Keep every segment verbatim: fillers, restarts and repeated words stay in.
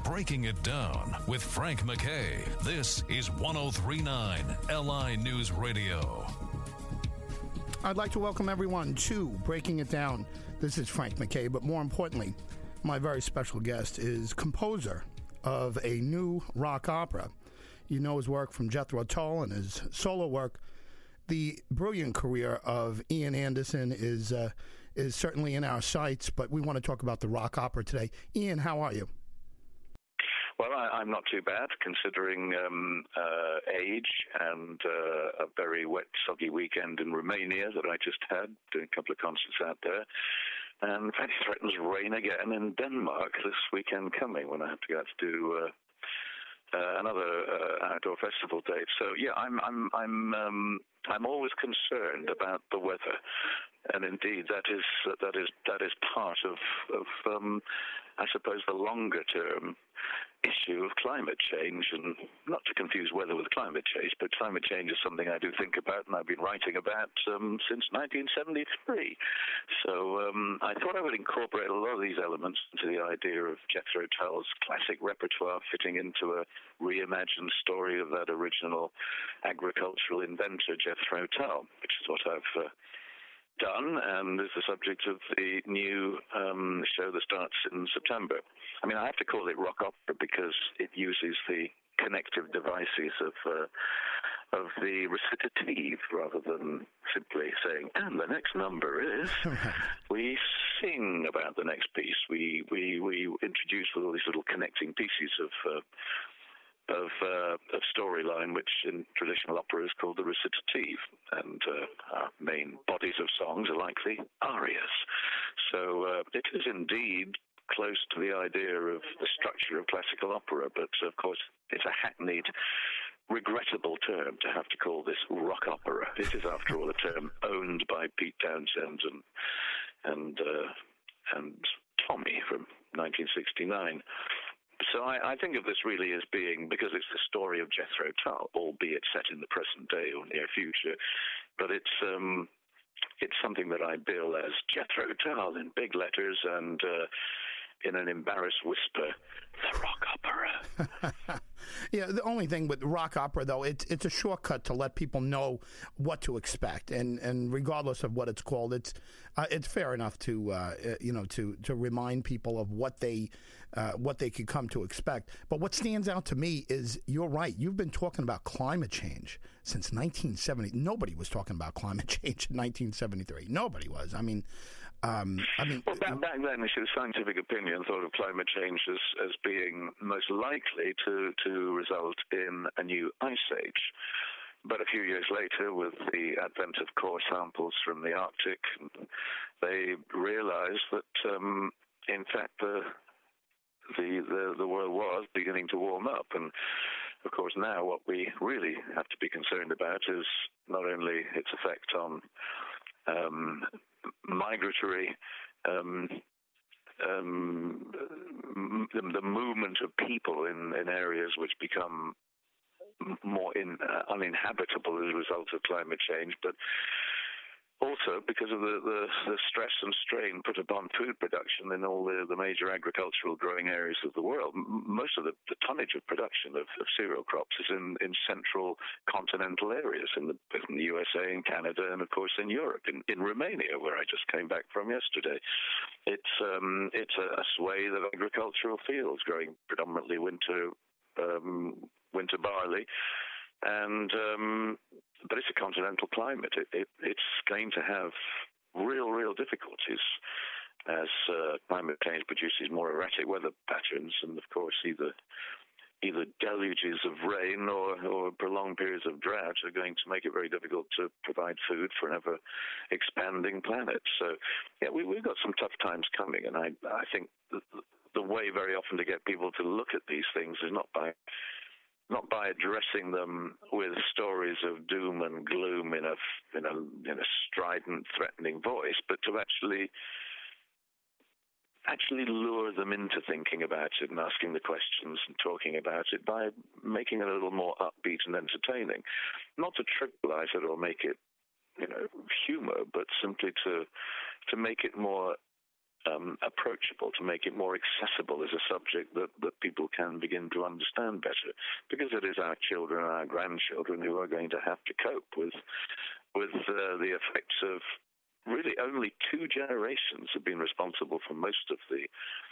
Breaking It Down with Frank McKay. This is one oh three point nine L I News Radio. I'd like to welcome everyone to Breaking It Down. This is Frank McKay, but more importantly, my very special guest is composer of a new rock opera. You know his work from Jethro Tull and his solo work. The brilliant career of Ian Anderson is uh, is certainly in our sights, but we want to talk about the rock opera today. Ian, how are you? Well, I, I'm not too bad, considering um, uh, age and uh, a very wet, soggy weekend in Romania that I just had, doing a couple of concerts out there. And in fact, it threatens rain again in Denmark this weekend coming, when I have to go out to do uh, uh, another uh, outdoor festival date. So yeah, I'm I'm I'm um, I'm always concerned about the weather, and indeed that is that is that is part of of um, I suppose the longer term issue of climate change, and not to confuse weather with climate change, but climate change is something I do think about, and I've been writing about um, since nineteen seventy-three. So um, I thought I would incorporate a lot of these elements into the idea of Jethro Tull's classic repertoire, fitting into a reimagined story of that original agricultural inventor, Jethro Tull, which is what I've uh, done, and is the subject of the new um, show that starts in September. I mean, I have to call it rock opera because it uses the connective devices of uh, of the recitative rather than simply saying, and the next number is, we sing about the next piece. We we we introduce with all these little connecting pieces of uh, of, uh, of storyline, which in traditional opera is called the recitative, and uh, our main bodies of songs are likely arias. So uh, it is indeed close to the idea of the structure of classical opera, but of course it's a hackneyed, regrettable term to have to call this rock opera. It is, after all, a term owned by Pete Townshend and and uh, and Tommy from nineteen sixty-nine. So I, I think of this really as being, because it's the story of Jethro Tull, albeit set in the present day or near future, but it's um, it's something that I bill as Jethro Tull in big letters and uh, in an embarrassed whisper, the rock opera. Yeah, the only thing with rock opera, though, it's it's a shortcut to let people know what to expect, and, and regardless of what it's called, it's uh, it's fair enough to uh, you know to to remind people of what they uh, what they could come to expect. But what stands out to me is, you're right. You've been talking about climate change since nineteen seventy. Nobody was talking about climate change in nineteen seventy-three. Nobody was. I mean, um, I mean, well, back, back then, the scientific opinion thought of climate change as, as being most likely to to result in a new ice age. But a few years later, with the advent of core samples from the Arctic, they realized that, um, in fact, the, the the the world was beginning to warm up. And, of course, now what we really have to be concerned about is not only its effect on um, migratory um Um, the, the movement of people in, in areas which become more in, uh, uninhabitable as a result of climate change, but also because of the, the, the stress and strain put upon food production in all the, the major agricultural growing areas of the world. M- most of the, the tonnage of production of, of cereal crops is in, in central continental areas, in the, in the U S A and Canada, and of course in Europe, in, in Romania, where I just came back from yesterday. It's um, it's a, a swathe of agricultural fields growing predominantly winter um, winter barley, and um, but it's a continental climate. It, it, it's going to have real, real difficulties as uh, climate change produces more erratic weather patterns, and of course either either deluges of rain or, or prolonged periods of drought are going to make it very difficult to provide food for an ever-expanding planet. So, yeah, we, we've got some tough times coming, and I, I think the, the way very often to get people to look at these things is not by not by addressing them with stories of doom and gloom in a in a in a strident, threatening voice, but to actually actually lure them into thinking about it and asking the questions and talking about it by making it a little more upbeat and entertaining. Not to trivialize it or make it, you know, humor, but simply to to make it more um, approachable, to make it more accessible as a subject that, that people can begin to understand better, because it is our children and our grandchildren who are going to have to cope with with uh, the effects of really only two generations have been responsible for most of the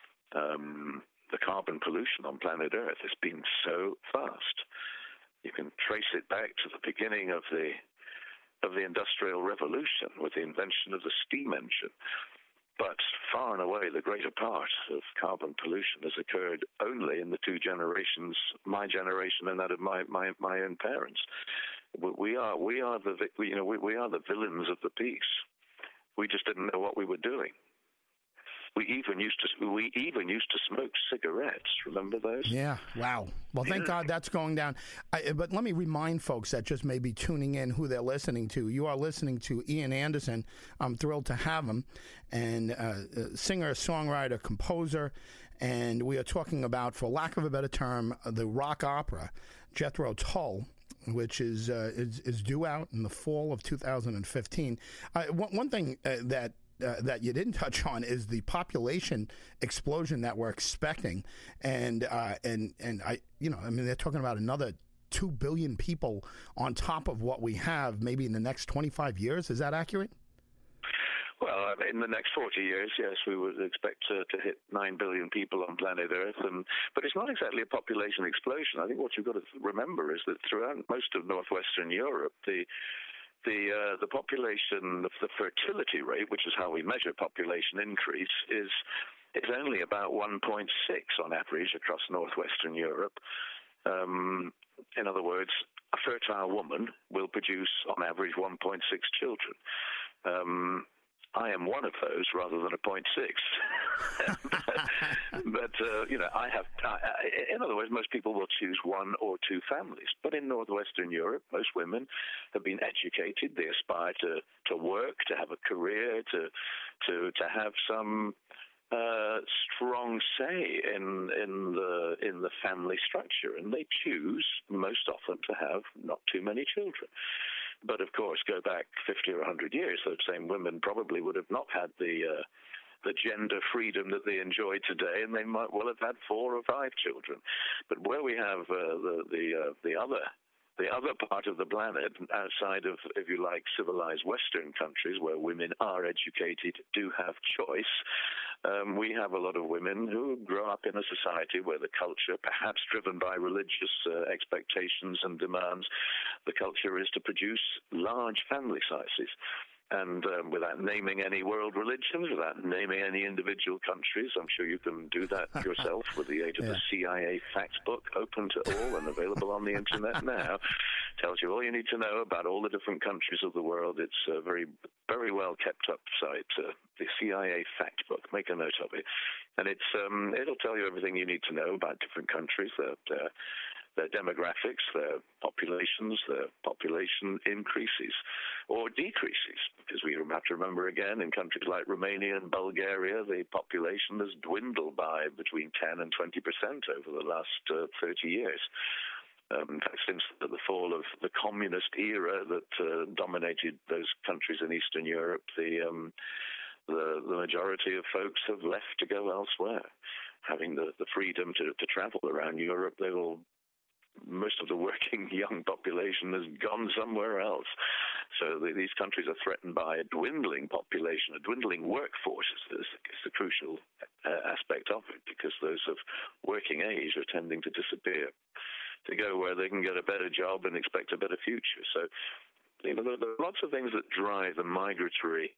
um, the carbon pollution on planet Earth. It's been so fast. You can trace it back to the beginning of the of the Industrial Revolution with the invention of the steam engine. But far and away, the greater part of carbon pollution has occurred only in the two generations, my generation and that of my, my, my own parents. We are we are the you know we, we are the villains of the piece. We just didn't know what we were doing. We even used to we even used to smoke cigarettes. Remember those? Yeah. Wow. Well, thank yeah. God that's going down. I, but let me remind folks that just may be tuning in who they're listening to. You are listening to Ian Anderson. I'm thrilled to have him, and uh, singer, songwriter, composer, and we are talking about, for lack of a better term, the rock opera Jethro Tull, which is uh, is, is due out in the fall of two thousand fifteen. Uh, one, one thing uh, that Uh, that you didn't touch on is the population explosion that we're expecting, and uh, and and I, you know, I mean, they're talking about another two billion people on top of what we have, maybe in the next twenty-five years. Is that accurate? Well, in the next forty years, yes, we would expect to, to hit nine billion people on planet Earth. And but it's not exactly a population explosion. I think what you've got to remember is that throughout most of northwestern Europe, the The uh, the population, the fertility rate, which is how we measure population increase, is is only about one point six on average across northwestern Europe. Um, in other words, a fertile woman will produce on average one point six children. Um, I am one of those rather than a point six. but, but uh, you know, I have, I, in other words, most people will choose one or two families. But in northwestern Europe, most women have been educated. They aspire to, to work, to have a career, to, to, to have some uh, strong say in, in the, in the family structure. And they choose most often to have not too many children. But, of course, go back fifty or one hundred years, those same women probably would have not had the uh, the gender freedom that they enjoy today, and they might well have had four or five children. But where we have uh, the the, uh, the other the other part of the planet, outside of, if you like, civilized Western countries where women are educated, do have choice, um, we have a lot of women who grow up in a society where the culture, perhaps driven by religious uh, expectations and demands, the culture is to produce large family sizes. And um, without naming any world religions, without naming any individual countries, I'm sure you can do that yourself with the aid of yeah. the C I A fact book, open to all and available on the internet now. Tells you all you need to know about all the different countries of the world. It's a very, very well kept up site, uh, the C I A fact book. Make a note of it, and it's um, it'll tell you everything you need to know about different countries. That uh, their demographics, their populations, their population increases or decreases. Because we have to remember again, in countries like Romania and Bulgaria, the population has dwindled by between ten and twenty percent over the last uh, thirty years. Um, in fact, since the fall of the communist era that uh, dominated those countries in Eastern Europe, the, um, the the majority of folks have left to go elsewhere. Having the, the freedom to, to travel around Europe, they will most of the working young population has gone somewhere else. So the, these countries are threatened by a dwindling population, a dwindling workforce is, is the crucial uh, aspect of it, because those of working age are tending to disappear, to go where they can get a better job and expect a better future. So, you know, there, there are lots of things that drive the migratory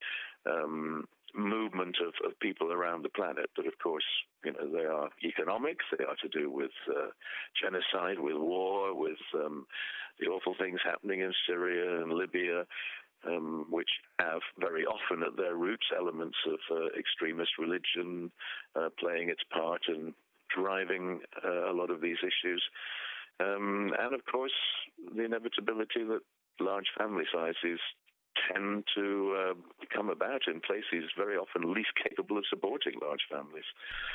um, movement of, of people around the planet. But of course, you know, they are economic. They are to do with uh, genocide, with war, with um, the awful things happening in Syria and Libya, um, which have very often at their roots elements of uh, extremist religion uh, playing its part in driving uh, a lot of these issues. Um, and of course, the inevitability that large family sizes tend to uh, come about in places very often least capable of supporting large families.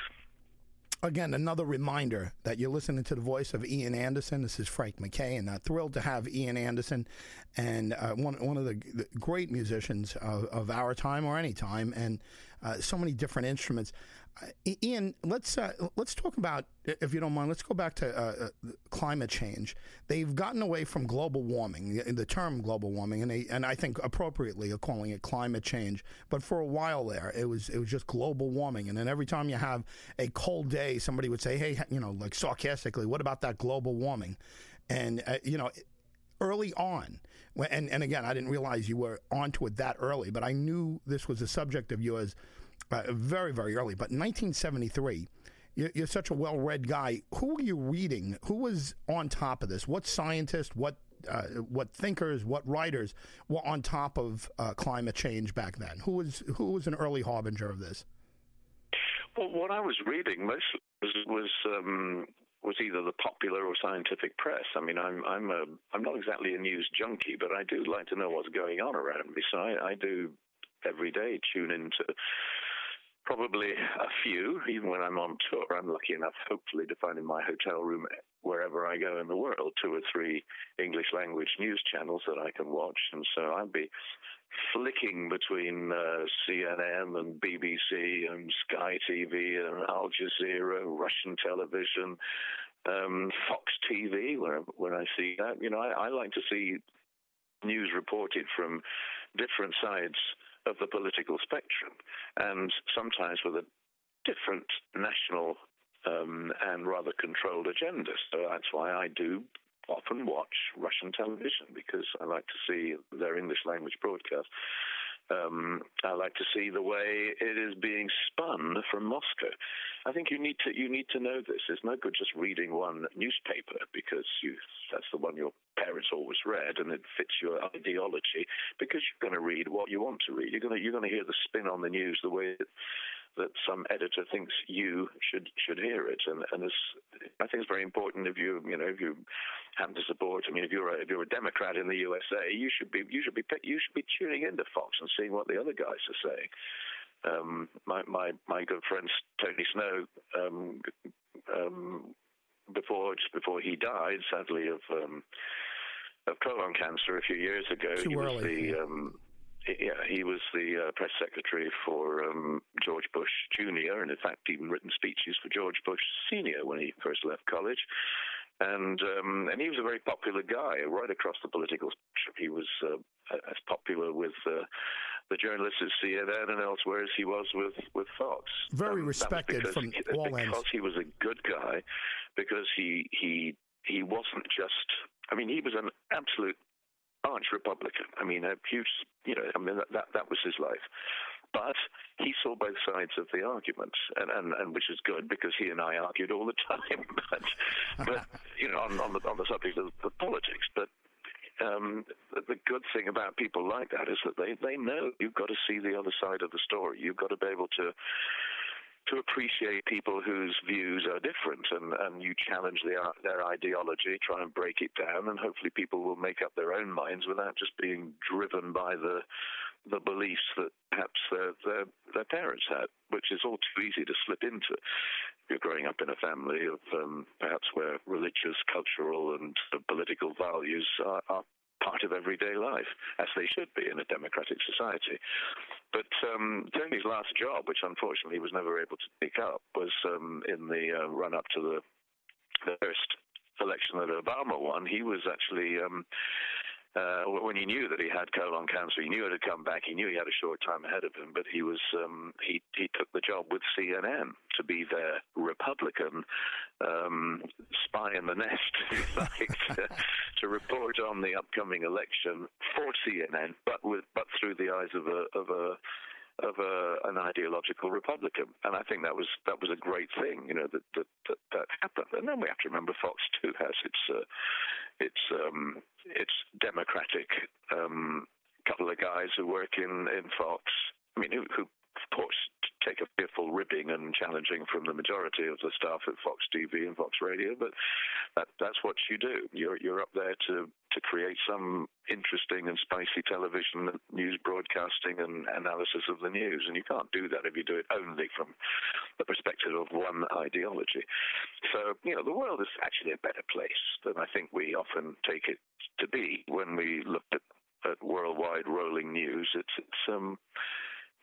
Again, another reminder that you're listening to the voice of Ian Anderson. This is Frank McKay, and uh, thrilled to have Ian Anderson, and uh, one one of the, the great musicians of, of our time or any time. And uh, so many different instruments. Uh, Ian, let's uh, let's talk about, if you don't mind, let's go back to uh, uh, climate change. They've gotten away from global warming, the term global warming, and they, and I think appropriately are calling it climate change. But for a while there, it was it was just global warming. And then every time you have a cold day, somebody would say, hey, you know, like sarcastically, what about that global warming? And, uh, you know, early on, and, and again, I didn't realize you were onto it that early, but I knew this was a subject of yours uh, very, very early. But in nineteen seventy-three, you're, you're such a well-read guy. Who were you reading? Who was on top of this? What scientists, what uh, what thinkers, what writers were on top of uh, climate change back then? Who was who was an early harbinger of this? Well, what I was reading mostly was, was um, was either the popular or scientific press. I mean, I'm I'm a I'm not exactly a news junkie, but I do like to know what's going on around me. So I, I do every day tune into probably a few, even when I'm on tour. I'm lucky enough, hopefully, to find in my hotel room wherever I go in the world two or three English language news channels that I can watch. And so I'd be flicking between uh, C N N and B B C and Sky T V and Al Jazeera, Russian television, um, Fox T V, where, when I see that. You know, I, I like to see news reported from different sides of the political spectrum, and sometimes with a different national um, and rather controlled agenda. So that's why I do often watch Russian television, because I like to see their English language broadcast. Um, I like to see the way it is being spun from Moscow. I think you need to you need to know this. It's no good just reading one newspaper because you that's the one your parents always read and it fits your ideology, because you're going to read what you want to read. You're going to you're going to hear the spin on the news the way that, that some editor thinks you should should hear it. And and it's, I think it's very important if you you know if you happen to support. I mean, if you're a, if you're a Democrat in the U S A, you should be you should be you should be tuning into Fox and seeing what the other guys are saying. Um, my my my good friend Tony Snow, um, um, before just before he died, sadly of um, of colon cancer a few years ago, Too he early. was the um, yeah he was the uh, press secretary for um, George Bush Junior, and in fact even written speeches for George Bush Senior when he first left college. And um, and he was a very popular guy right across the political spectrum. He was uh, as popular with uh, the journalists at C N N and elsewhere as he was with, with Fox. Very um, respected from he, all because ends. Because he was a good guy, because he he he wasn't just. I mean, he was an absolute arch Republican. I mean, a huge. You know, I mean that that, that was his life. But he saw both sides of the argument, and, and, and which is good, because he and I argued all the time. but, but you know, on, on the on the subject of the politics. But um, the, the good thing about people like that is that they, they know you've got to see the other side of the story. You've got to be able to to appreciate people whose views are different, and, and you challenge their their ideology, try and break it down, and hopefully people will make up their own minds without just being driven by the the beliefs that perhaps their, their, their parents had, which is all too easy to slip into. If you're growing up in a family of um, perhaps where religious, cultural, and uh, political values are, are part of everyday life, as they should be in a democratic society. But um, Tony's last job, which unfortunately he was never able to pick up, was um, in the uh, run-up to the, the first election that Obama won. He was actually... Um, Uh, when he knew that he had colon cancer, he knew it had come back. He knew he had a short time ahead of him, but he was um, he he took the job with C N N to be their Republican um, spy in the nest, if you like, to, to report on the upcoming election for C N N, but with but through the eyes of a of a of a, an ideological Republican. And I think that was that was a great thing, you know, that that, that, that happened. And then we have to remember Fox too has its uh, its um, its democratic um, couple of guys who work in, in Fox. I mean, who, who of course take a fearful ribbing and challenging from the majority of the staff at Fox T V and Fox Radio, but that, that's what you do. You're you're up there to, to create some interesting and spicy television news broadcasting and analysis of the news, and you can't do that if you do it only from the perspective of one ideology. So, you know, the world is actually a better place than I think we often take it to be when we look at, at worldwide rolling news. It's it's um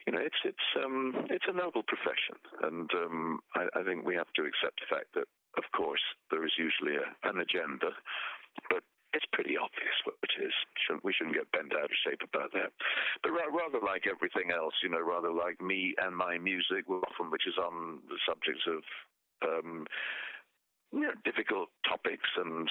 you know, it's it's um, it's a noble profession, and um, I, I think we have to accept the fact that, of course, there is usually a, an agenda, but it's pretty obvious what it is. Shouldn't, we shouldn't get bent out of shape about that. But ra- rather like everything else, you know, rather like me and my music, often which is on the subjects of um, you know, difficult topics, and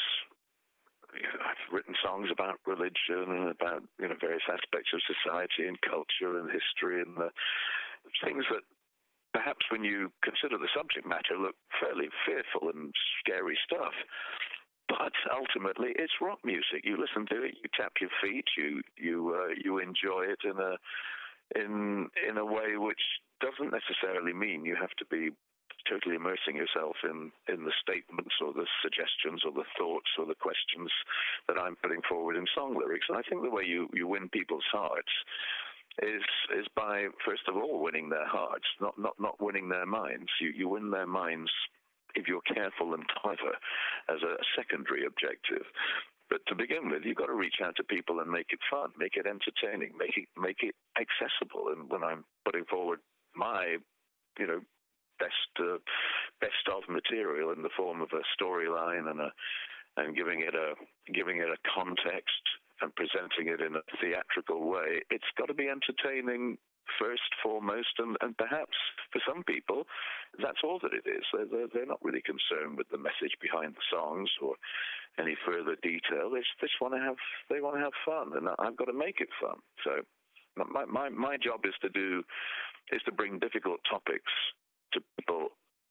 you know, I've written songs about religion and about, you know, various aspects of society and culture and history and the things that perhaps when you consider the subject matter look fairly fearful and scary stuff. But ultimately, it's rock music. You listen to it, you tap your feet, you you uh, you enjoy it in a in in a way which doesn't necessarily mean you have to be totally immersing yourself in, in the statements or the suggestions or the thoughts or the questions that I'm putting forward in song lyrics. And I think the way you, you win people's hearts is is by, first of all, winning their hearts, not not not winning their minds. You you win their minds if you're careful and clever as a secondary objective. But to begin with, you've got to reach out to people and make it fun, make it entertaining, make it make it accessible. And when I'm putting forward my, you know, best uh, best of material in the form of a storyline and a and giving it a giving it a context and presenting it in a theatrical way, it's got to be entertaining first, foremost, and, and perhaps for some people, that's all that it is. They're, they're not really concerned with the message behind the songs or any further detail. They just want to have they want to have fun, and I've got to make it fun. So my my my job is to do is to bring difficult topics to people,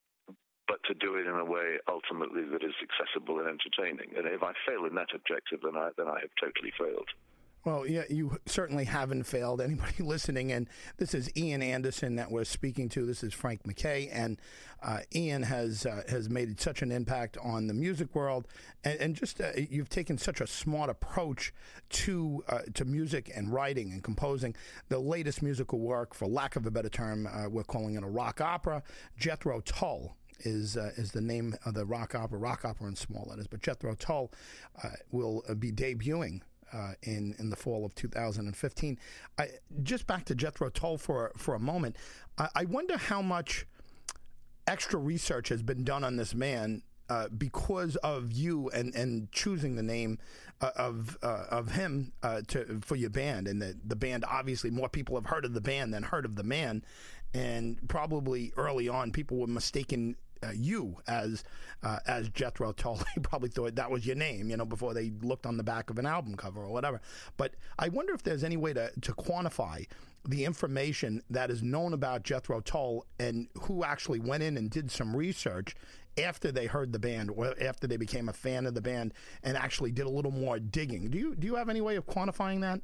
but to do it in a way ultimately that is accessible and entertaining. And if I fail in that objective, then I then I have totally failed. Well, yeah, you certainly haven't failed. Anybody listening, and this is Ian Anderson that we're speaking to. This is Frank MacKay, and uh, Ian has uh, has made such an impact on the music world, and, and just uh, you've taken such a smart approach to uh, to music and writing and composing. The latest musical work, for lack of a better term, uh, we're calling it a rock opera. Jethro Tull is uh, is the name of the rock opera, rock opera in small letters. But Jethro Tull uh, will uh, be debuting Uh, in in the fall of two thousand fifteen. I, just back to Jethro Tull for for a moment. I, I wonder how much extra research has been done on this man uh, because of you and, and choosing the name uh, of uh, of him uh, to for your band, and the the band. Obviously, more people have heard of the band than heard of the man, and probably early on, people were mistaken Uh, you as uh, as Jethro Tull. They probably thought that was your name, you know, before they looked on the back of an album cover or whatever. But I wonder if there's any way to, to quantify the information that is known about Jethro Tull and who actually went in and did some research after they heard the band or after they became a fan of the band and actually did a little more digging. Do you do you have any way of quantifying that?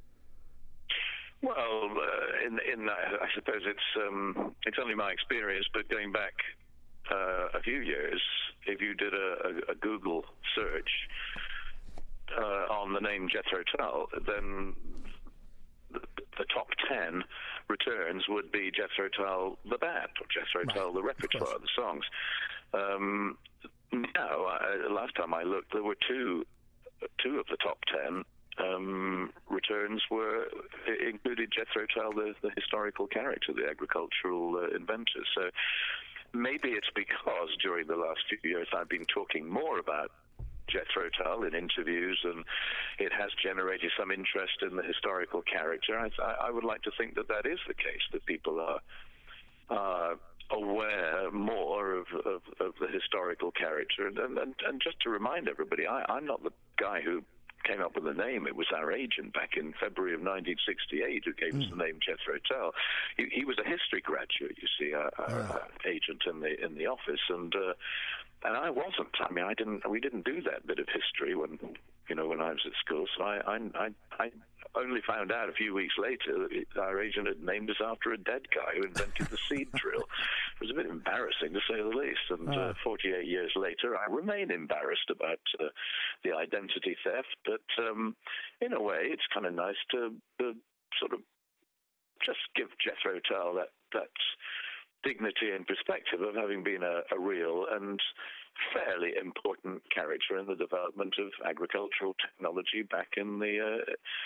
Well, uh, in in uh, I suppose it's um, it's only my experience, but going back Uh, a few years, if you did a, a, a Google search uh, on the name Jethro Tull, then the, the top ten returns would be Jethro Tull the band or Jethro right. Tull the repertoire, the songs. Um, now, I, last time I looked, there were two two of the top ten um, returns were included Jethro Tull, the, the historical character, the agricultural uh, inventor. So maybe it's because during the last few years I've been talking more about Jethro Tull in interviews, and it has generated some interest in the historical character. I, I would like to think that that is the case, that people are uh, aware more of, of, of the historical character. And, and, and just to remind everybody, I, I'm not the guy who came up with the name. It was our agent back in February of nineteen sixty-eight who gave mm. us the name Jethro Tull. He, he was a history graduate, you see, our, our, yeah. our agent in the in the office, and uh, and I wasn't. I mean, I didn't. We didn't do that bit of history when you know when I was at school. So I I I, I only found out a few weeks later that it, our agent had named us after a dead guy who invented the seed drill. It was a bit embarrassing, to say the least. And uh, uh, forty-eight years later, I remain embarrassed about uh, the identity theft. But um, in a way, it's kind of nice to, to sort of just give Jethro Tull that that dignity and perspective of having been a, a real and fairly important character in the development of agricultural technology back in the uh,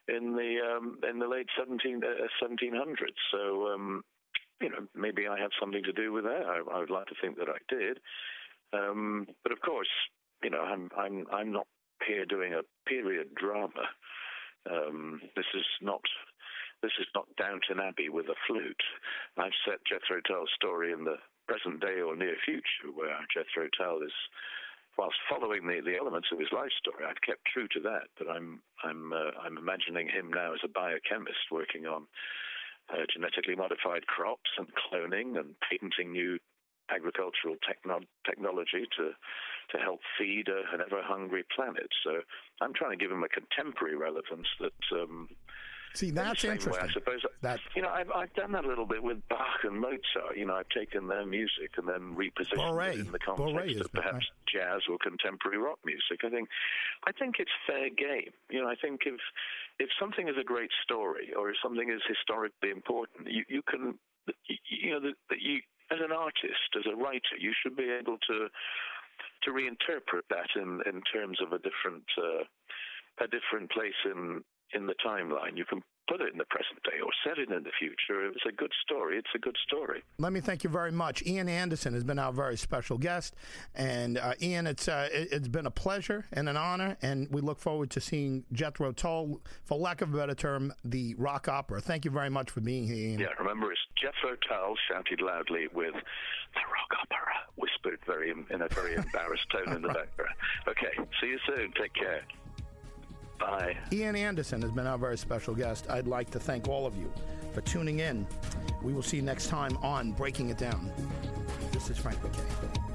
in the um, in the late seventeen hundreds. So um, you know, maybe I have something to do with that. I, I would like to think that I did. Um, but of course, you know, I'm I'm I'm not here doing a period drama. Um, this is not. This is not Downton Abbey with a flute. I've set Jethro Tull's story in the present day or near future, where Jethro Tull is, whilst following the, the elements of his life story, I've kept true to that. But I'm I'm uh, I'm imagining him now as a biochemist working on uh, genetically modified crops and cloning and patenting new agricultural techno- technology to to help feed a, an ever-hungry planet. So I'm trying to give him a contemporary relevance that. Um, See, that's interesting. Way, I suppose. That... You know, I've, I've done that a little bit with Bach and Mozart. You know, I've taken their music and then repositioned Boré. it in the context Boré of perhaps right. jazz or contemporary rock music. I think, I think it's fair game. You know, I think if if something is a great story or if something is historically important, you, you can, you know, that you as an artist, as a writer, you should be able to to reinterpret that in in terms of a different uh, a different place in. in the timeline. You can put it in the present day or set it in the future. If it's a good story, it's a good story. Let me thank you very much. Ian Anderson has been our very special guest. And uh, Ian, it's uh, it, it's been a pleasure and an honor, and we look forward to seeing Jethro Tull, for lack of a better term, the rock opera. Thank you very much for being here, Ian. Yeah, remember, it's Jethro Tull shouted loudly with the rock opera, whispered very in a very embarrassed tone in the background. Okay, see you soon. Take care. Bye. Ian Anderson has been our very special guest. I'd like to thank all of you for tuning in. We will see you next time on Breaking It Down. This is Frank McKay.